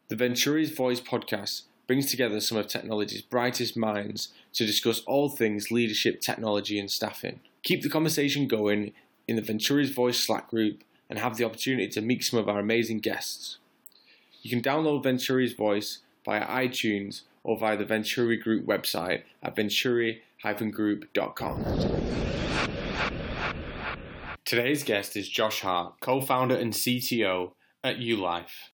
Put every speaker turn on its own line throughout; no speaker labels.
The Venturi's Voice podcast brings together some of technology's brightest minds to discuss all things leadership, technology, and staffing. Keep the conversation going in the Venturi's Voice Slack group and have the opportunity to meet some of our amazing guests. You can download Venturi's Voice via iTunes or via the Venturi Group website at venturi-group.com. Today's guest is Josh Hart, co-founder and CTO at ULife.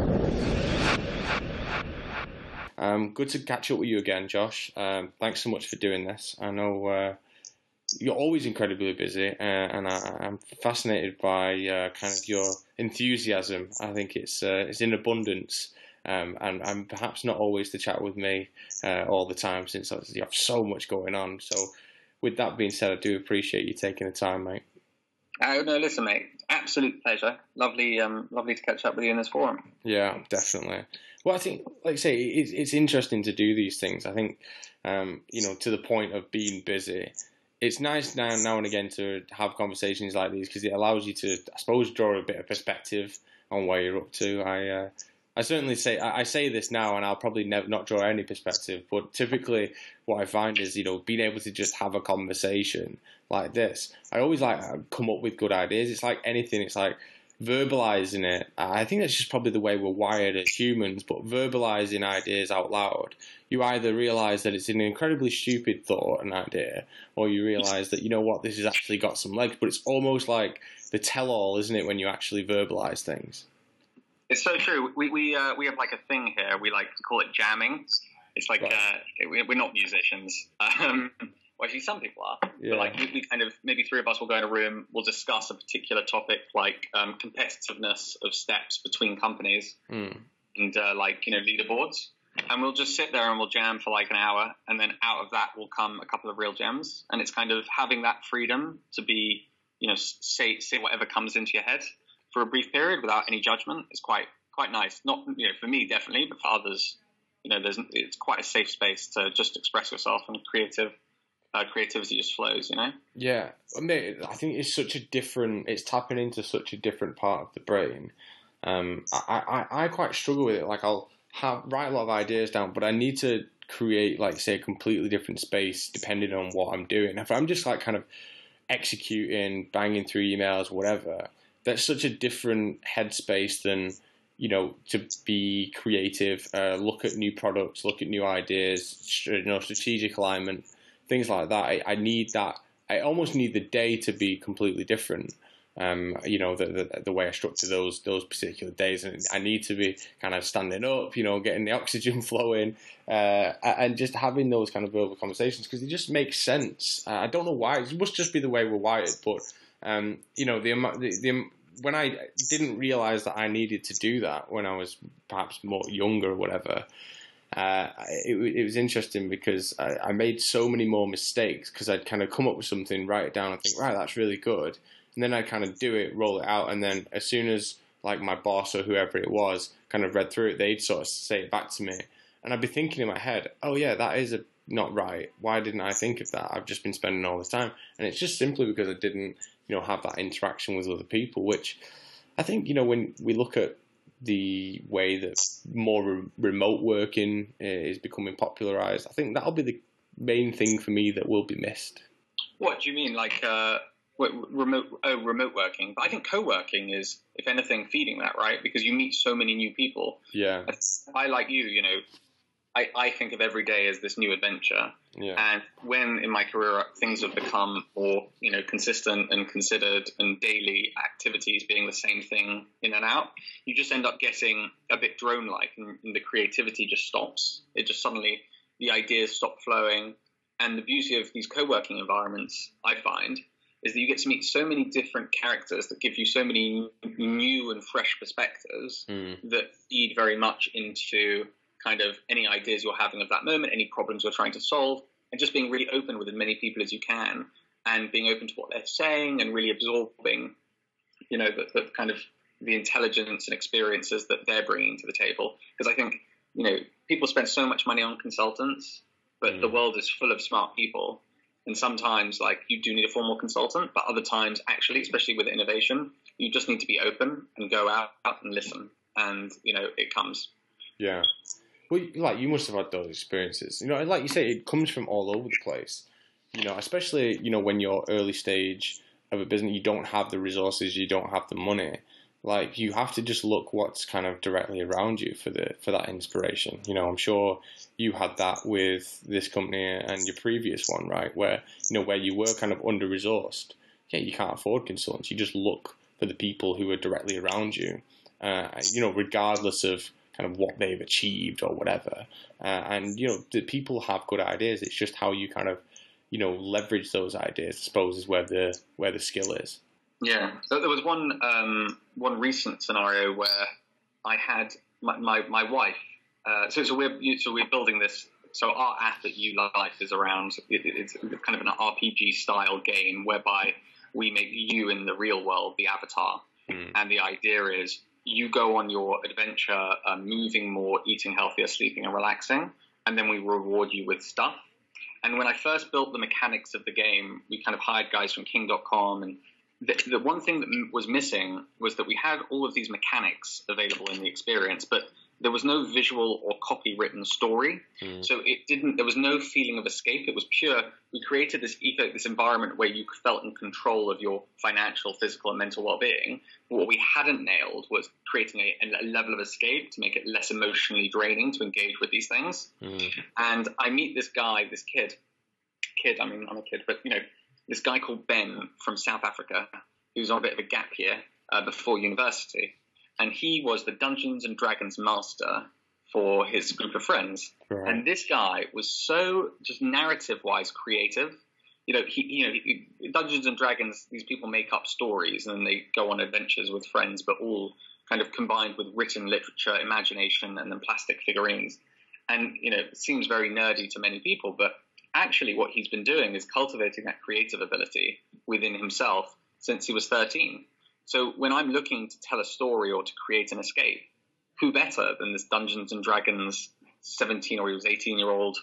Good to catch up with you again, Josh. Thanks so much for doing this. I know you're always incredibly busy, and I'm fascinated by kind of your enthusiasm. I think it's in abundance, and perhaps not always to chat with me all the time, since you have so much going on. So, with that being said, I do appreciate you taking the time, mate.
Oh, no, listen, mate. Absolute pleasure. Lovely to catch up with you in this forum.
Yeah, definitely. Well, I think, like I say, it's interesting to do these things. I think, to the point of being busy, it's nice now and again to have conversations like these because it allows you to, I suppose, draw a bit of perspective on where you're up to. I certainly say this now, and I'll probably not draw any perspective. But typically, what I find is, being able to just have a conversation like this. I always come up with good ideas. It's like anything. It's like verbalizing it. I think that's just probably the way we're wired as humans. But verbalizing ideas out loud, you either realize that it's an incredibly stupid thought and idea, or you realize that this has actually got some legs. But it's almost like the tell-all, isn't it, when you actually verbalize things?
It's so true. We have like a thing here. We like to call it jamming. It's like right. We're not musicians. Well, actually, some people are. Yeah. But like we kind of, maybe three of us will go in a room. We'll discuss a particular topic, like competitiveness of steps between companies, and leaderboards. And we'll just sit there and we'll jam for like an hour, and then out of that will come a couple of real gems. And it's kind of having that freedom to be, say whatever comes into your head for a brief period without any judgment is quite nice. Not for me definitely, but for others, it's quite a safe space to just express yourself, and creativity just flows.
Yeah, I think it's tapping into such a different part of the brain. I quite struggle with it. Like I'll write a lot of ideas down, but I need to create a completely different space depending on what I'm doing. If I'm just kind of executing, banging through emails, whatever. That's such a different headspace than, to be creative, look at new products, look at new ideas, strategic alignment, things like that. I need that. I almost need the day to be completely different. The way I structure those particular days, and I need to be kind of standing up, getting the oxygen flowing, and just having those kind of verbal conversations because it just makes sense. I don't know why. It must just be the way we're wired, but. When I didn't realize that I needed to do that when I was perhaps more younger or whatever, it was interesting because I made so many more mistakes because I'd kind of come up with something, write it down, and think, right, that's really good, and then I'd kind of do it, roll it out, and then as soon as my boss or whoever it was kind of read through it, they'd sort of say it back to me, and I'd be thinking in my head, oh yeah, that is not right. Why didn't I think of that? I've just been spending all this time. And it's just simply because I didn't, have that interaction with other people, which I think, when we look at the way that more remote working is becoming popularized, I think that'll be the main thing for me that will be missed. What
do you mean? Remote working? But I think co-working is, if anything, feeding that, right? Because you meet so many new people.
Yeah.
I like you, I think of every day as this new adventure.
Yeah.
And when in my career things have become more, consistent and considered, and daily activities being the same thing in and out, you just end up getting a bit drone-like, and the creativity just stops. It just suddenly, the ideas stop flowing. And the beauty of these co-working environments, I find, is that you get to meet so many different characters that give you so many new and fresh perspectives that feed very much into kind of any ideas you're having of that moment, any problems you're trying to solve, and just being really open with as many people as you can, and being open to what they're saying, and really absorbing, the kind of the intelligence and experiences that they're bringing to the table. Because I think, people spend so much money on consultants, but the world is full of smart people, and sometimes you do need a formal consultant, but other times actually, especially with innovation, you just need to be open and go out and listen, and it comes.
Yeah. Well, like you must have had those experiences. You know, like you say, it comes from all over the place. You know, especially when you're early stage of a business, you don't have the resources, you don't have the money. Like you have to just look what's kind of directly around you for that inspiration. You know, I'm sure you had that with this company and your previous one, right? Where where you were kind of under resourced. Yeah, you can't afford consultants. You just look for the people who are directly around you. Regardless of kind of what they've achieved or whatever. And the people have good ideas. It's just how you kind of leverage those ideas, I suppose, is where the skill is.
Yeah. So there was one recent scenario where I had my wife. So we're building this. So our app at ULife is around. It's kind of an RPG style game whereby we make you in the real world the avatar, and the idea is you go on your adventure, moving more, eating healthier, sleeping and relaxing, and then we reward you with stuff. And when I first built the mechanics of the game, we kind of hired guys from King.com, and the one thing that was missing was that we had all of these mechanics available in the experience, but there was no visual or copywritten story. So there was no feeling of escape. It was pure. We created this environment where you felt in control of your financial, physical, and mental well-being. But what we hadn't nailed was creating a level of escape to make it less emotionally draining to engage with these things. And I meet this kid, I mean, I'm a kid, but this guy called Ben from South Africa, who's on a bit of a gap year before university. And he was the Dungeons and Dragons master for his group of friends. Right. And this guy was so just narrative-wise creative. Dungeons and Dragons, these people make up stories and then they go on adventures with friends, but all kind of combined with written literature, imagination, and then plastic figurines. And, it seems very nerdy to many people, but actually what he's been doing is cultivating that creative ability within himself since he was 13. So when I'm looking to tell a story or to create an escape, who better than this Dungeons and Dragons 17 or he was 18-year-old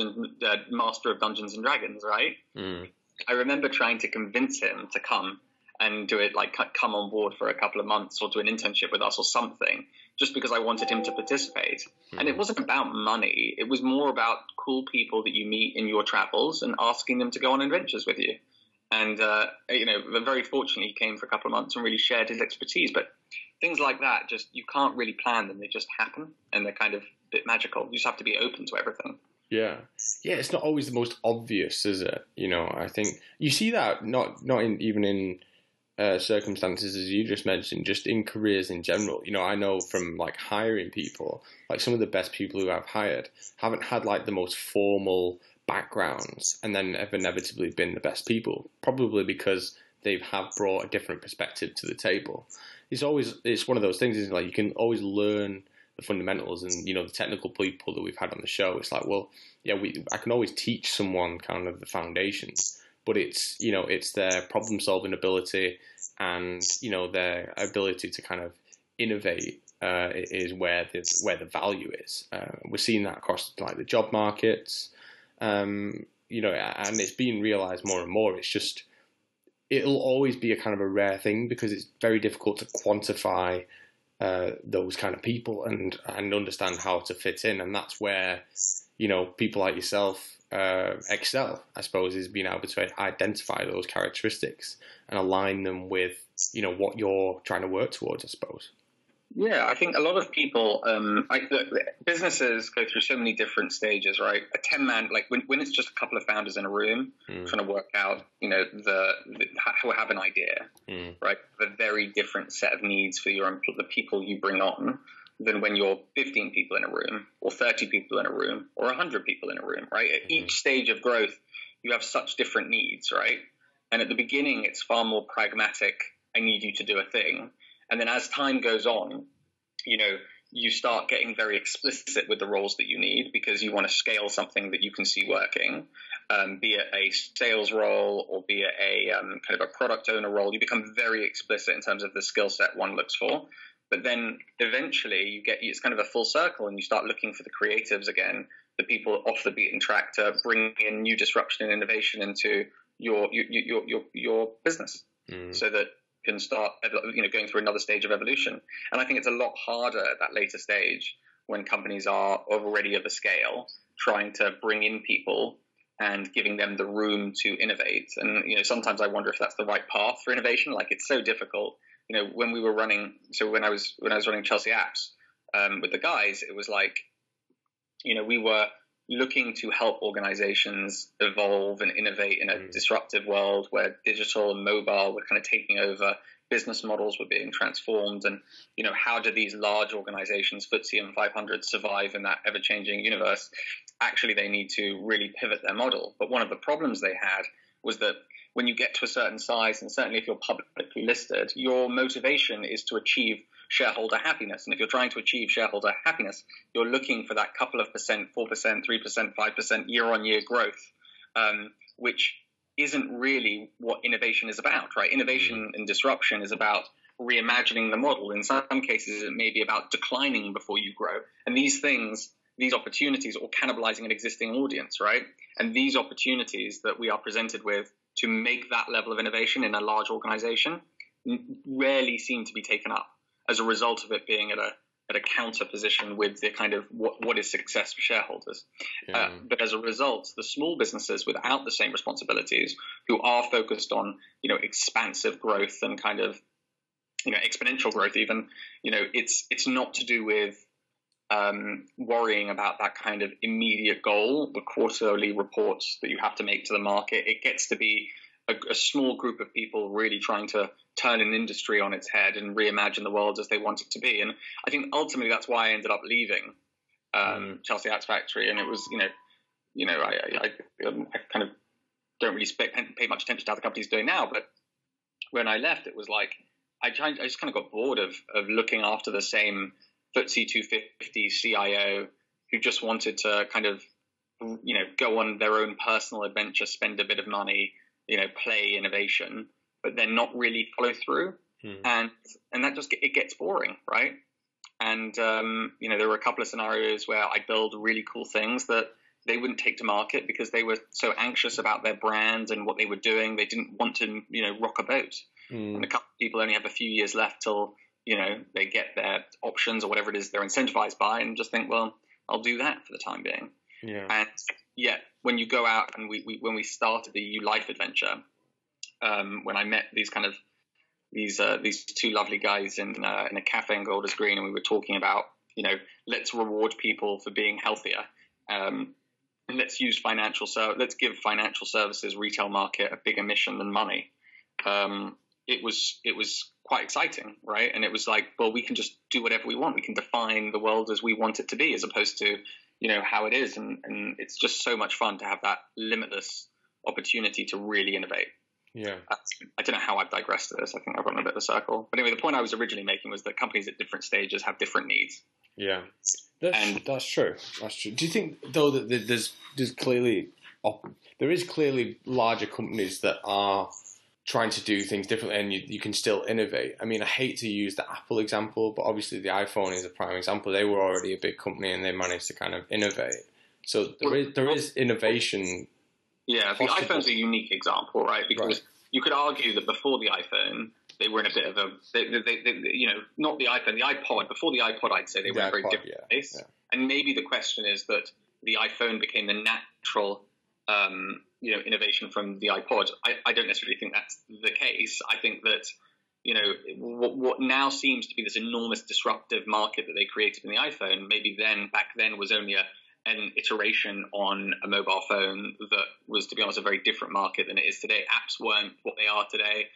master of Dungeons and Dragons, right? I remember trying to convince him to come and do it, like come on board for a couple of months or do an internship with us or something, just because I wanted him to participate. And it wasn't about money. It was more about cool people that you meet in your travels and asking them to go on adventures with you. And, very fortunately, he came for a couple of months and really shared his expertise. But things like that, just you can't really plan them. They just happen, and they're kind of a bit magical. You just have to be open to everything.
Yeah. Yeah, it's not always the most obvious, is it? I think you see that not even in circumstances as you just mentioned, just in careers in general. I know from like hiring people, like some of the best people who I've hired haven't had like the most formal backgrounds and then have inevitably been the best people, probably because they have brought a different perspective to the table. It's one of those things, isn't it? Like you can always learn the fundamentals, and the technical people that we've had on the show, it's like, well, yeah, I can always teach someone kind of the foundations, but it's it's their problem solving ability and their ability to kind of innovate is where the value is. We're seeing that across like the job markets. And it's being realized more and more. It's just, it'll always be a kind of a rare thing because it's very difficult to quantify those kind of people and understand how to fit in. And that's where, people like yourself excel, I suppose, is being able to identify those characteristics and align them with, what you're trying to work towards, I suppose.
Yeah, I think a lot of people, businesses go through so many different stages, right? A 10-man, like when it's just a couple of founders in a room trying to work out, how have an idea, right? A very different set of needs for the people you bring on than when you're 15 people in a room or 30 people in a room or 100 people in a room, right? At each stage of growth, you have such different needs, right? And at the beginning, it's far more pragmatic. I need you to do a thing. And then as time goes on, you start getting very explicit with the roles that you need because you want to scale something that you can see working, be it a sales role or be it a kind of a product owner role. You become very explicit in terms of the skill set one looks for. But then eventually it's kind of a full circle and you start looking for the creatives again, the people off the beaten track to bring in new disruption and innovation into your business so that can start, going through another stage of evolution. And I think it's a lot harder at that later stage when companies are already of a scale, trying to bring in people and giving them the room to innovate. And, sometimes I wonder if that's the right path for innovation. Like, it's so difficult. When we were running, so when I was running Chelsea Apps with the guys, it was like, we were looking to help organizations evolve and innovate in a disruptive world where digital and mobile were kind of taking over, business models were being transformed, and how do these large organizations, FTSE and 500, survive in that ever-changing universe? Actually, they need to really pivot their model. But one of the problems they had was that when you get to a certain size, and certainly if you're publicly listed, your motivation is to achieve shareholder happiness. And if you're trying to achieve shareholder happiness, you're looking for that couple of percent, 4%, 3%, 5% year-on-year growth, which isn't really what innovation is about, right? Innovation and disruption is about reimagining the model. In some cases, it may be about declining before you grow. And these opportunities, or cannibalizing an existing audience, right? And these opportunities that we are presented with to make that level of innovation in a large organization rarely seem to be taken up as a result of it being at a counter position with the kind of what is success for shareholders. Yeah. But as a result, the small businesses without the same responsibilities, who are focused on, expansive growth and kind of, exponential growth even, it's not to do with worrying about that kind of immediate goal, the quarterly reports that you have to make to the market. It gets to be a small group of people really trying to turn an industry on its head and reimagine the world as they want it to be. And I think ultimately that's why I ended up leaving Chelsea Apps Factory. And it was, I kind of don't really pay much attention to how the company's doing now. But when I left, it was like I just kind of got bored of looking after the same FTSE 250 CIO who just wanted to kind of, go on their own personal adventure, spend a bit of money, play innovation, but then not really follow through. And that it gets boring, right? And, there were a couple of scenarios where I build really cool things that they wouldn't take to market because they were so anxious about their brand and what they were doing. They didn't want to, rock a boat. And a couple of people only have a few years left till, they get their options or whatever it is they're incentivized by, and just think, well, I'll do that for the time being. Yeah. And yet when you go out and when we started the YouLife adventure, when I met these two lovely guys in a cafe in Golders Green, and we were talking about, let's reward people for being healthier. And let's give financial services retail market a bigger mission than money. It was quite exciting, right? And it was like, well, we can just do whatever we want. We can define the world as we want it to be, as opposed to, how it is. And it's just so much fun to have that limitless opportunity to really innovate.
Yeah.
I don't know how I've digressed to this. I think I've run a bit of a circle. But anyway, the point I was originally making was that companies at different stages have different needs.
Yeah. That's true. That's true. Do you think, though, that there's clearly larger companies that are trying to do things differently, and you can still innovate? I mean, I hate to use the Apple example, but obviously the iPhone is a prime example. They were already a big company and they managed to kind of innovate. So there is innovation.
Yeah, the iPhone's a unique example, right? Because you could argue that before the iPhone, they were in a bit of not the iPhone, the iPod. Before the iPod, I'd say they were in a very different place. Yeah. And maybe the question is that the iPhone became the natural innovation from the iPod. I don't necessarily think that's the case. I think that, what now seems to be this enormous disruptive market that they created in the iPhone, maybe back then was only an iteration on a mobile phone that was, to be honest, a very different market than it is today. Apps weren't what they are today,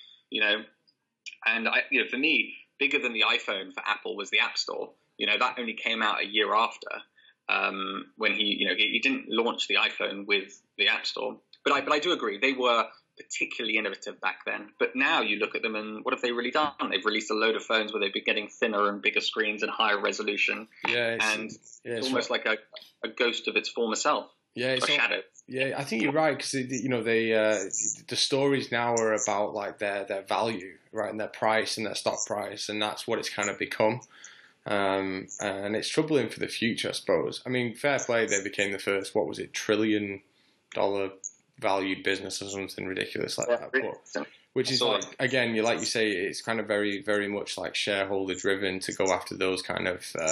And for me, bigger than the iPhone for Apple was the App Store. That only came out a year after. When he didn't launch the iPhone with the App Store. But I do agree, they were particularly innovative back then. But now you look at them and what have they really done? They've released a load of phones where they've been getting thinner and bigger screens and higher resolution.
Yeah,
it's almost like a ghost of its former self.
Yeah,
a shadow.
Yeah, I think you're right, because the stories now are about like their value, right, and their price and their stock price, and that's what it's kind of become. And it's troubling for the future, I suppose. I mean, fair play, they became the first, what was it, $1 trillion valued business or something ridiculous like that. But, which is like, again, you say, it's kind of very, very much like shareholder driven to go after those kind of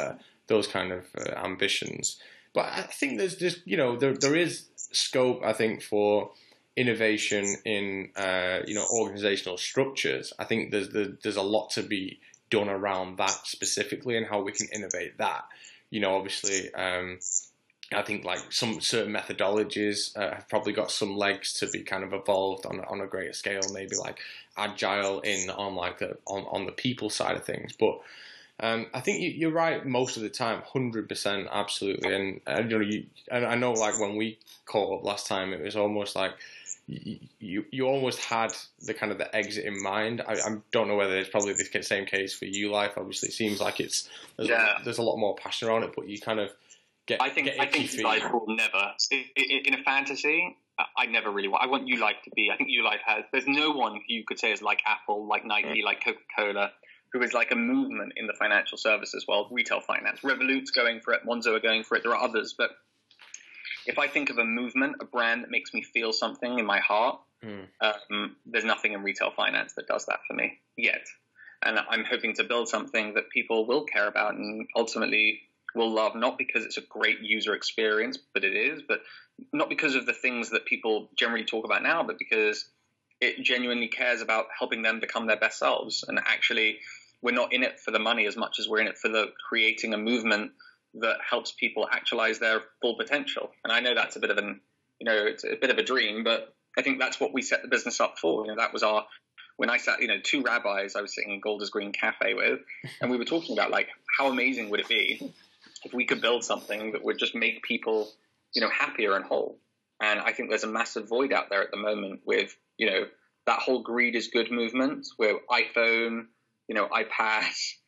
those kind of ambitions. But I think there's just, there is scope, I think, for innovation in, organizational structures. I think there's a lot to be done around that specifically and how we can innovate that. Obviously, I think like some certain methodologies have probably got some legs to be kind of evolved on a greater scale, maybe like agile on the people side of things. But I think you're right most of the time, 100%, absolutely. And I know like when we caught up last time, it was almost like you almost had the kind of the exit in mind. I don't know whether it's probably the same case for you, Life. Obviously, it seems like there's a lot more passion around it, but you kind of
I think you guys will never in a fantasy. I never really want. I want You Life to be. I think You Life has. There's no one who you could say is like Apple, like Nike, like Coca-Cola, who is like a movement in the financial services world, retail finance. Revolut's going for it. Monzo are going for it. There are others, but if I think of a movement, a brand that makes me feel something in my heart, there's nothing in retail finance that does that for me yet. And I'm hoping to build something that people will care about and ultimately will love, not because it's a great user experience, but it is, but not because of the things that people generally talk about now, but because it genuinely cares about helping them become their best selves. And actually, we're not in it for the money as much as we're in it for the creating a movement that helps people actualize their full potential. And I know that's a bit of it's a bit of a dream, but I think that's what we set the business up for. That was when I sat, two rabbis I was sitting in Golders Green Cafe with, and we were talking about like, how amazing would it be if we could build something that would just make people, happier and whole. And I think there's a massive void out there at the moment with, that whole greed is good movement where iPhone, iPad,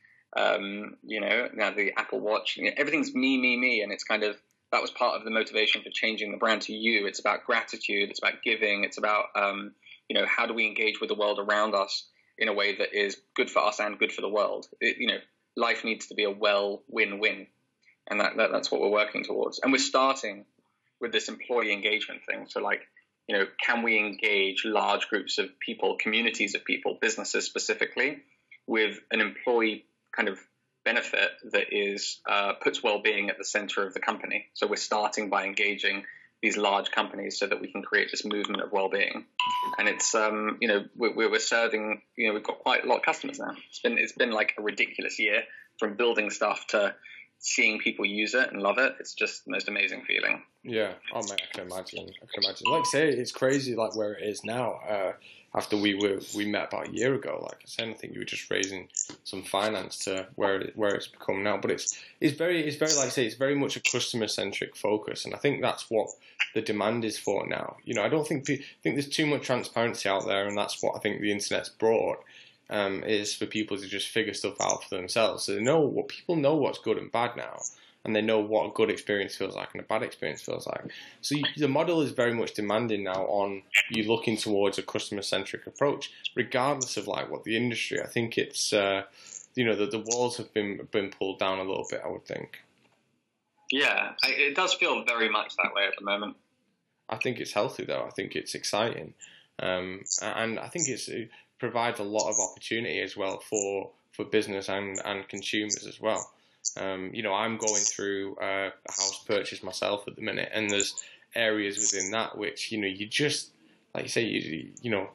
now the Apple Watch, everything's me. And it's kind of, that was part of the motivation for changing the brand to You. It's about gratitude. It's about giving. It's about, how do we engage with the world around us in a way that is good for us and good for the world? Life needs to be a win-win. And that's what we're working towards. And we're starting with this employee engagement thing. So like, can we engage large groups of people, communities of people, businesses specifically, with an employee kind of benefit that is puts well-being at the center of the company. So we're starting by engaging these large companies so that we can create this movement of well-being. And it's, we're serving, we've got quite a lot of customers now. It's been like a ridiculous year from building stuff to seeing people use it and love it. It's just the most amazing feeling.
Yeah. Oh man, I can imagine. Like I say, it's crazy like where it is now. After we met about a year ago, like I said, I think you were just raising some finance to where it's become now. But it's very like I say, it's very much a customer centric focus, and I think that's what the demand is for now. I don't think there's too much transparency out there, and that's what I think the internet's brought. Is for people to just figure stuff out for themselves. So people know what's good and bad now, and they know what a good experience feels like and a bad experience feels like. So the model is very much demanding now on you looking towards a customer-centric approach, regardless of like what the industry. I think it's the walls have been pulled down a little bit, I would think.
Yeah, it does feel very much that way at the moment.
I think it's healthy though. I think it's exciting, and I think it provides a lot of opportunity as well for business and consumers as well. I'm going through a house purchase myself at the minute, and there's areas within that which you just like you say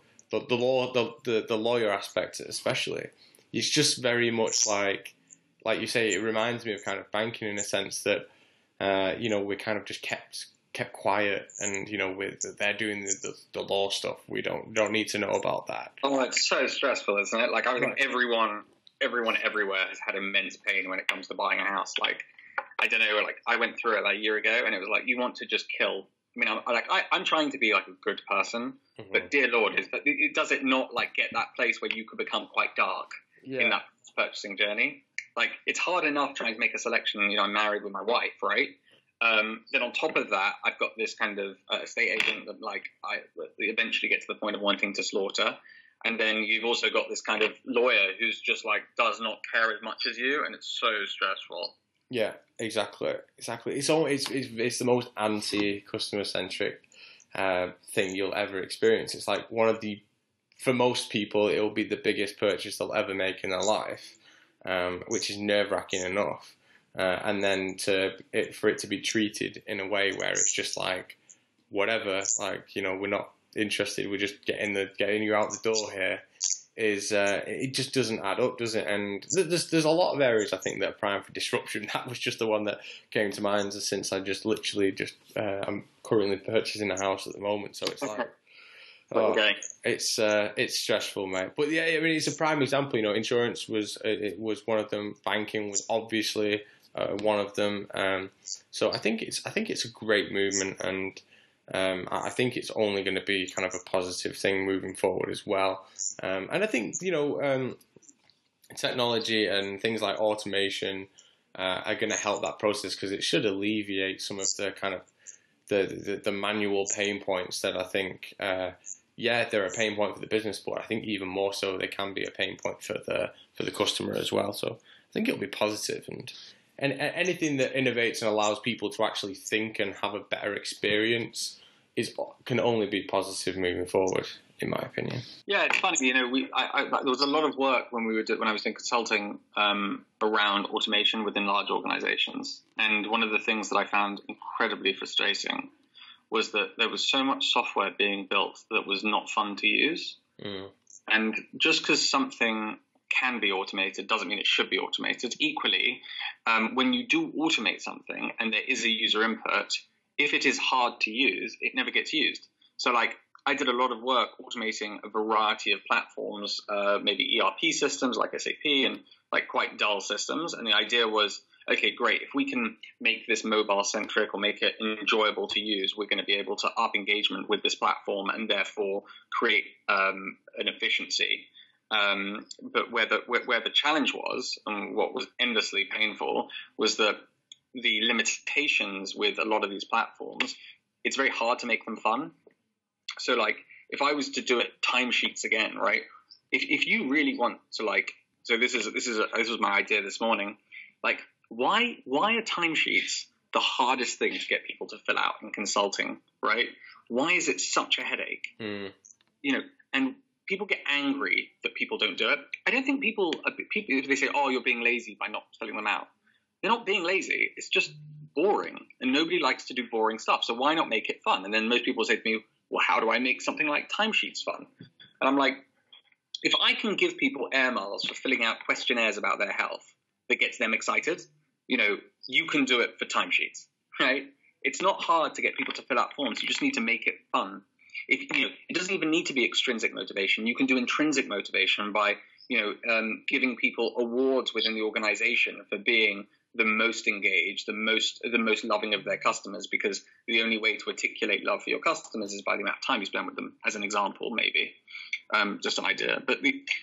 the lawyer aspect especially. It's just very much like you say. It reminds me of kind of banking in a sense that we kind of just kept quiet, and they're doing the law stuff. We don't need to know about that.
Oh, it's so stressful, isn't it? Like I think everyone everywhere has had immense pain when it comes to buying a house. Like I don't know, like I went through it like a year ago, and it was like you want to just kill. I mean, I'm trying to be like a good person, but dear Lord, does it not like get that place where you could become quite dark in that purchasing journey? Like it's hard enough trying to make a selection. I'm married with my wife, right? Then on top of that, I've got this kind of estate agent that like I eventually get to the point of wanting to slaughter. And then you've also got this kind of lawyer who's just like does not care as much as you, and it's so stressful.
Yeah, exactly. It's the most anti-customer centric thing you'll ever experience. It's like for most people, it'll be the biggest purchase they'll ever make in their life, which is nerve-wracking enough. and then for it to be treated in a way where it's just like whatever, like, you know, we're not interested, we're just getting you out the door here, is it just doesn't add up, does it? And there's a lot of areas I think that are prime for disruption. That was just the one that came to mind, since I just literally I'm currently purchasing a house at the moment, so it's like it's stressful, mate. But yeah, I mean, it's a prime example. You know, insurance was one of them. Banking was obviously one of them. So I think it's a great movement, and I think it's only going to be kind of a positive thing moving forward as well. And I think, you know, technology and things like automation are going to help that process, because it should alleviate some of the kind of the manual pain points that I think, they're a pain point for the business, but I think even more so they can be a pain point for the customer as well. So I think it'll be positive, and anything that innovates and allows people to actually think and have a better experience can only be positive moving forward, in my opinion.
Yeah, it's funny. You know, there was a lot of work when I was doing consulting around automation within large organizations, and one of the things that I found incredibly frustrating was that there was so much software being built that was not fun to use. And just because something can be automated doesn't mean it should be automated. Equally, when you do automate something and there is a user input, if it is hard to use, it never gets used. So like, I did a lot of work automating a variety of platforms, maybe ERP systems like SAP, and like quite dull systems. And the idea was, okay, great. If we can make this mobile centric or make it enjoyable to use, we're going to be able to up engagement with this platform and therefore create an efficiency. But where the challenge was, and what was endlessly painful, was that the limitations with a lot of these platforms, it's very hard to make them fun. So like, if I was to do it timesheets again, right? If you really want to, like, so this was my idea this morning. Like, why are timesheets the hardest thing to get people to fill out in consulting, right? Why is it such a headache? You know, and people get angry that people don't do it. I don't think people they say, oh, you're being lazy by not filling them out. They're not being lazy. It's just boring, and nobody likes to do boring stuff. So why not make it fun? And then most people say to me, well, how do I make something like timesheets fun? And I'm like, if I can give people air miles for filling out questionnaires about their health that gets them excited, you know, you can do it for timesheets, right? It's not hard to get people to fill out forms. You just need to make it fun. It doesn't even need to be extrinsic motivation. You can do intrinsic motivation by, giving people awards within the organization for being the most engaged, the most loving of their customers, because the only way to articulate love for your customers is by the amount of time you spend with them, as an example, maybe. Just an idea. But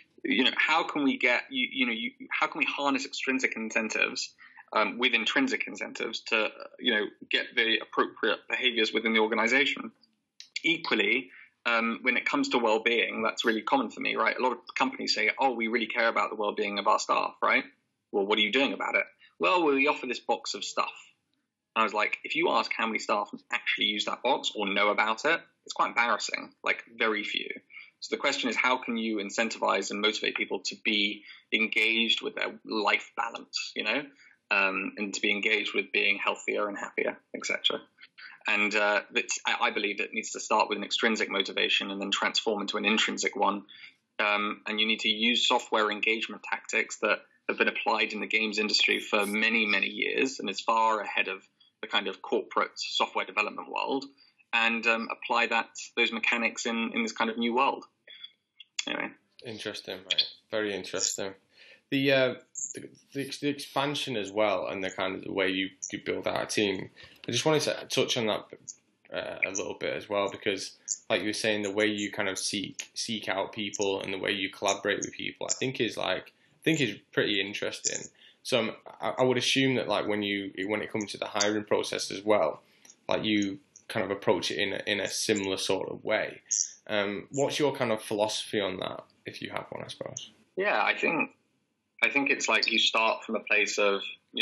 how can we how can we harness extrinsic incentives with intrinsic incentives to get the appropriate behaviors within the organization? Equally, when it comes to well-being, that's really common for me, right? A lot of companies say, oh, we really care about the well-being of our staff, right? Well, what are you doing about it? Well, we offer this box of stuff. And I was like, if you ask how many staff actually use that box or know about it, it's quite embarrassing, like very few. So the question is, how can you incentivize and motivate people to be engaged with their life balance, and to be engaged with being healthier and happier, etc. And I believe it needs to start with an extrinsic motivation and then transform into an intrinsic one. And you need to use software engagement tactics that have been applied in the games industry for many, many years, and is far ahead of the kind of corporate software development world, and apply those mechanics in this kind of new world. Anyway.
Interesting, right? Very interesting. The expansion as well, and the kind of the way you build out a team. I just wanted to touch on that a little bit as well, because like you were saying, the way you kind of seek out people and the way you collaborate with people, I think is pretty interesting. So I would assume that like when it comes to the hiring process as well, like you kind of approach it in a similar sort of way. What's your kind of philosophy on that, if you have one, I suppose?
Yeah, I think it's like you start from a place of,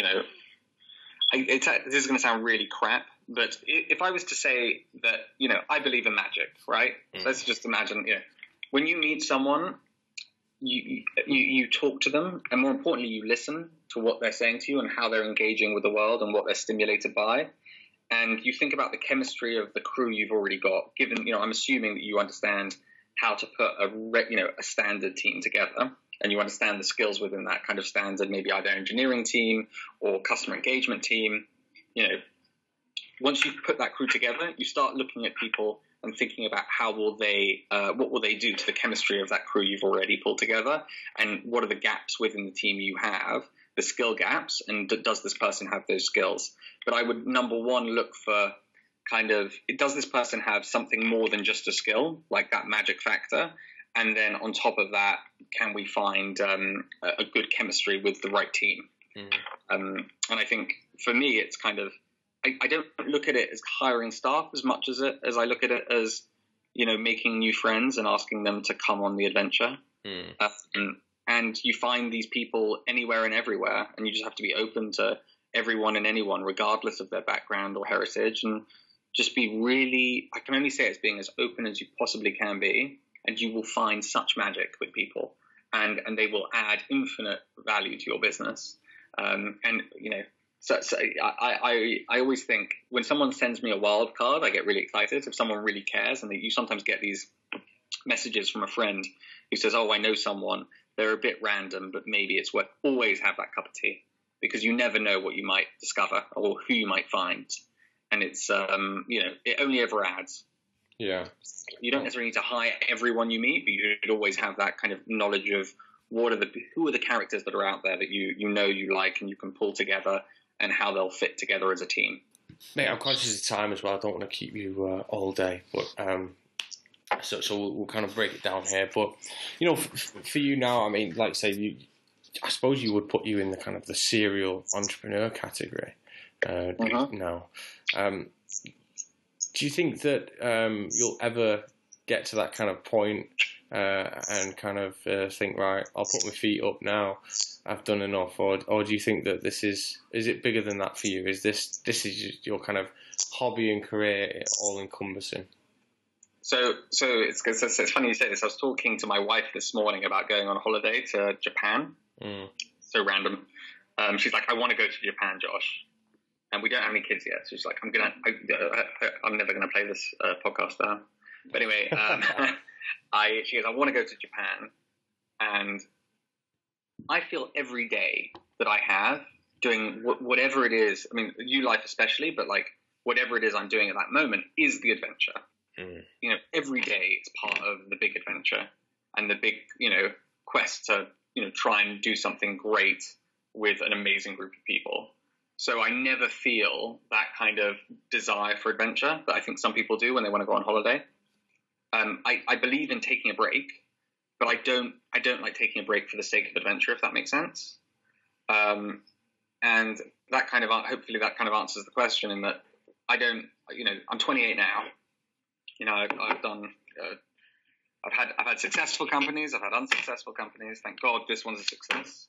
this is going to sound really crap, but if I was to say that, I believe in magic, right? So let's just imagine, when you meet someone, you talk to them, and more importantly, you listen to what they're saying to you and how they're engaging with the world and what they're stimulated by. And you think about the chemistry of the crew you've already got. Given, I'm assuming that you understand how to put a standard team together, and you understand the skills within that kind of standard, maybe either engineering team or customer engagement team. Once you put that crew together, you start looking at people and thinking about what will they do to the chemistry of that crew you've already pulled together, and what are the gaps within the team you have, the skill gaps, and does this person have those skills? But I would, number one, look for does this person have something more than just a skill, like that magic factor? And then on top of that, can we find a good chemistry with the right team? And I think for me, it's I don't look at it as hiring staff as much as I look at it as, making new friends and asking them to come on the adventure. And you find these people anywhere and everywhere, and you just have to be open to everyone and anyone, regardless of their background or heritage, and just be really, I can only say it's being as open as you possibly can be, and you will find such magic with people, and they will add infinite value to your business. So I always think when someone sends me a wild card, I get really excited. If someone really cares, and you sometimes get these messages from a friend who says, "Oh, I know someone. They're a bit random, but maybe it's worth." Always have that cup of tea, because you never know what you might discover or who you might find, and it's it only ever adds.
Yeah.
You don't necessarily need to hire everyone you meet, but you should always have that kind of knowledge of who are the characters that are out there that you like and you can pull together, and how they'll fit together as a team.
Mate, I'm conscious of time as well. I don't want to keep you all day, but so we'll kind of break it down here. But for you now, I mean, like say I suppose you would put you in the kind of the serial entrepreneur category now. Do you think that you'll ever get to that kind of point and kind of think, right, I'll put my feet up now, I've done enough, or do you think that this is it bigger than that for you? Is this is your kind of hobby and career all encompassing?
So it's funny you say this. I was talking to my wife this morning about going on holiday to Japan. So random. She's like, "I want to go to Japan, Josh." And we don't have any kids yet. So she's like, I'm never gonna play this podcast down. But anyway, she goes, "I want to go to Japan," and I feel every day that I have doing whatever it is. I mean, life especially, but like whatever it is I'm doing at that moment is the adventure. Every day it's part of the big adventure and the big, quest to, try and do something great with an amazing group of people. So I never feel that kind of desire for adventure that I think some people do when they want to go on holiday. I believe in taking a break, but I don't like taking a break for the sake of adventure, if that makes sense. And that kind of, hopefully that kind of answers the question, in that I'm 28 now. I've done, I've had successful companies, I've had unsuccessful companies. Thank God this one's a success.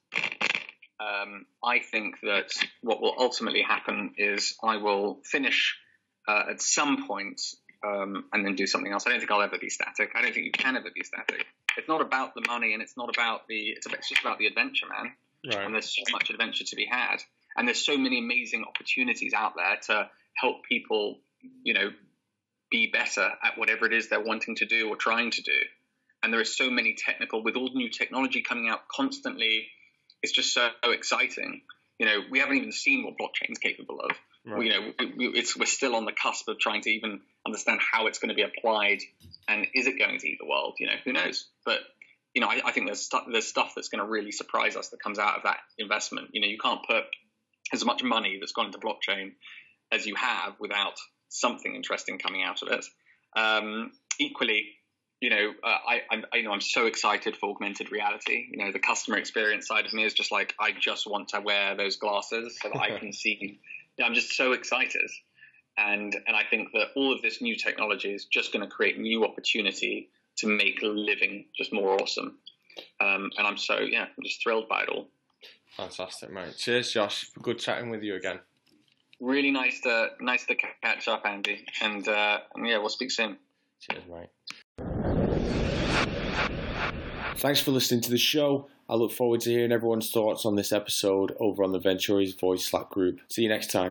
I think that what will ultimately happen is I will finish at some point and then do something else. I don't think I'll ever be static. I don't think you can ever be static. It's not about the money, and it's not about it's just about the adventure, man. Right. And there's so much adventure to be had, and there's so many amazing opportunities out there to help people, be better at whatever it is they're wanting to do or trying to do. And there are so many with all new technology coming out constantly. It's just so exciting. We haven't even seen what blockchain's capable of. Right. We're still on the cusp of trying to even understand how it's going to be applied, and is it going to eat the world? Who knows? But I think there's stuff that's going to really surprise us that comes out of that investment. You can't put as much money that's gone into blockchain as you have without something interesting coming out of it. Equally, I'm so excited for augmented reality. The customer experience side of me is just like, I just want to wear those glasses so that I can see. I'm just so excited. And I think that all of this new technology is just going to create new opportunity to make living just more awesome. And I'm just thrilled by it all.
Fantastic, mate. Cheers, Josh. Good chatting with you again.
Really nice to catch up, Andy. And we'll speak soon.
Cheers, mate. Thanks for listening to the show. I look forward to hearing everyone's thoughts on this episode over on the Venturi's Voice Slack group. See you next time.